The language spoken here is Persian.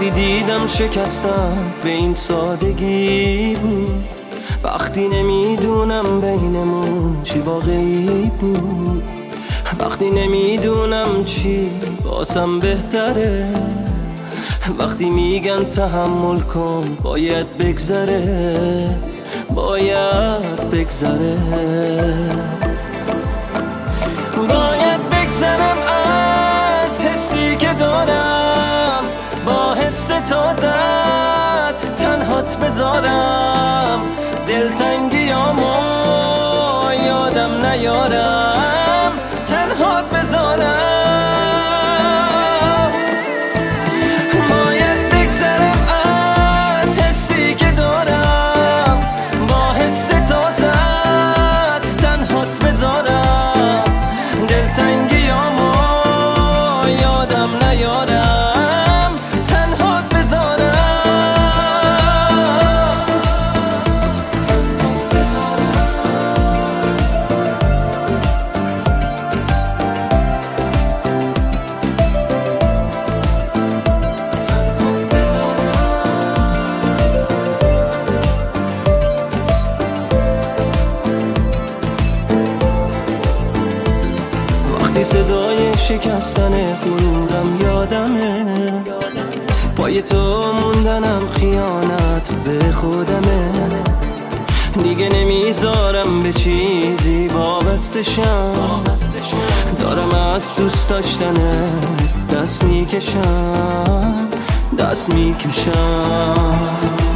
وقتی دیدم شکستم به این سادگی بود، وقتی نمیدونم بینمون چی واقعی بود، وقتی نمیدونم چی واسم بهتره، وقتی میگن تحمل کن باید بگذره، باید بگذره، باید بگذرم از حسی که دارم، با حس تازت تنهات بذارم، دلتنگیامو یادم نیارم، تنهات بذارم، باید بگذرم از حسی که دارم، با حس تازت تنهات بذارم، دلتنگیامو یادم نیارم، تنهات بذارم. وقتی صدای شکستن خونم یادمه، پای تو موندنم خیانت به خودمه، دیگه نمیذارم به چیزی وابسته شم، دارم از دوست داشتنه دست میکشم، دست میکشم.